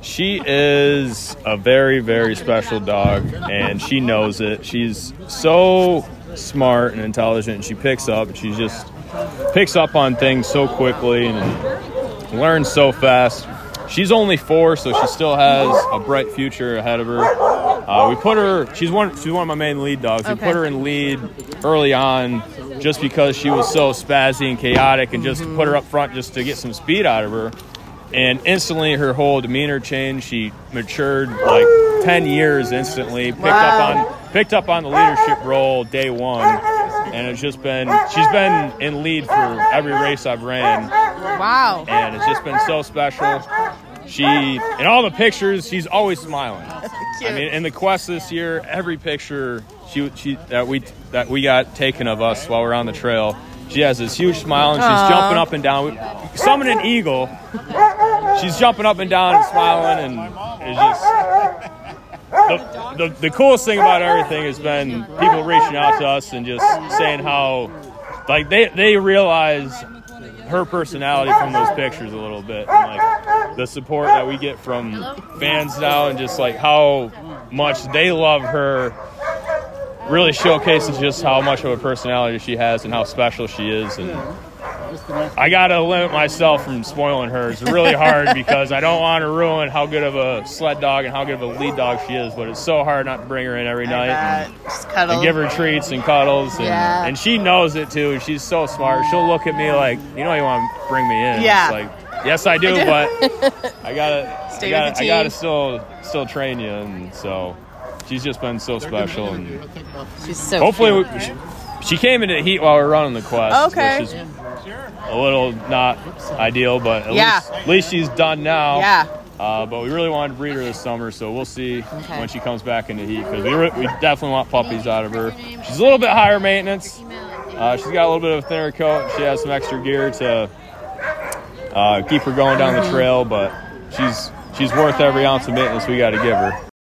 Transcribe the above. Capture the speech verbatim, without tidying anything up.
She is a very, very special dog, and she knows it. She's so smart and intelligent, and she picks up. She just picks up on things so quickly and learns so fast. She's only four, so she still has a bright future ahead of her. Uh, we put her. She's one. She's one of my main lead dogs. We Okay. put her in lead early on, just because she was so spazzy and chaotic, and just put her up front just to get some speed out of her. And instantly, her whole demeanor changed. She matured like ten years instantly. Picked Wow. up on picked up on the leadership role day one, and it's just been. She's been in lead for every race I've ran. Wow. And it's just been so special. She, in all the pictures, she's always smiling. I mean, in the quest this year, every picture she she that we that we got taken of us while we're on the trail, she has this huge smile and she's Aww. jumping up and down. We summon an eagle. She's jumping up and down and smiling, and it's just the, the the coolest thing about everything has been people reaching out to us and just saying how, like, they they realize her personality from those pictures a little bit, and like the support that we get from fans now, and just like how much they love her really showcases just how much of a personality she has and how special she is. And I gotta limit myself from spoiling her. It's really hard because I don't want to ruin how good of a sled dog and how good of a lead dog she is, but it's so hard not to bring her in every night and, Just cuddle. and give her treats and cuddles, and, Yeah. and she knows it too. She's so smart. She'll look at me like, you know, you want to bring me in. Yeah. It's like, yes, I do, I do. but I gotta, Stay I with gotta, the I gotta team. still, still train you, and so she's just been so special. And She's so hopefully, cute. we, she, she came into heat while we were running the quest, Okay. which is a little not ideal, but at Yeah. least, at least she's done now. Yeah. Uh, but we really wanted to breed her this summer, so we'll see Okay. when she comes back into heat, because we, re- we definitely want puppies out of her. She's a little bit higher maintenance. Uh, she's got a little bit of a thinner coat. She has some extra gear to uh, keep her going down the trail, but she's she's worth every ounce of maintenance we got to give her.